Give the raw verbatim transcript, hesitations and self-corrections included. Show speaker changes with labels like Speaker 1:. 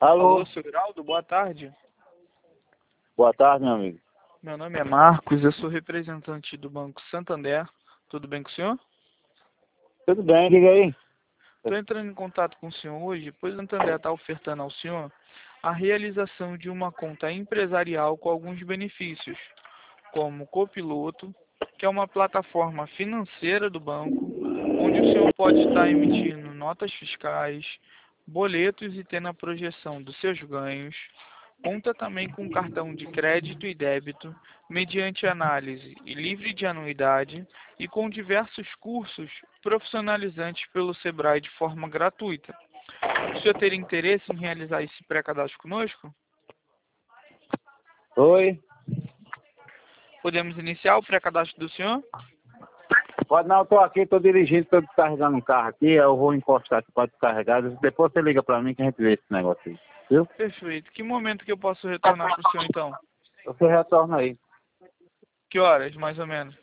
Speaker 1: Alô?
Speaker 2: Alô, seu Heraldo, boa tarde.
Speaker 1: Boa tarde, meu amigo.
Speaker 2: Meu nome é Marcos, eu sou representante do Banco Santander. Tudo bem com o senhor?
Speaker 1: Tudo bem, diga aí.
Speaker 2: Estou entrando em contato com o senhor hoje, pois o Santander está ofertando ao senhor a realização de uma conta empresarial com alguns benefícios, como Copiloto, que é uma plataforma financeira do banco, onde o senhor pode estar emitindo notas fiscais, boletos e tendo a projeção dos seus ganhos. Conta também com cartão de crédito e débito, mediante análise e livre de anuidade, e com diversos cursos profissionalizantes pelo Sebrae de forma gratuita. O senhor teria interesse em realizar esse pré-cadastro conosco?
Speaker 1: Oi?
Speaker 2: Podemos iniciar o pré-cadastro do senhor?
Speaker 1: Pode não, eu tô aqui, tô dirigindo, tô descarregando um carro aqui, eu vou encostar aqui para descarregar, depois você liga para mim que a gente vê esse negócio aí, viu?
Speaker 2: Perfeito. Que momento que eu posso retornar para o senhor, então?
Speaker 1: Você retorna aí.
Speaker 2: Que horas, mais ou menos?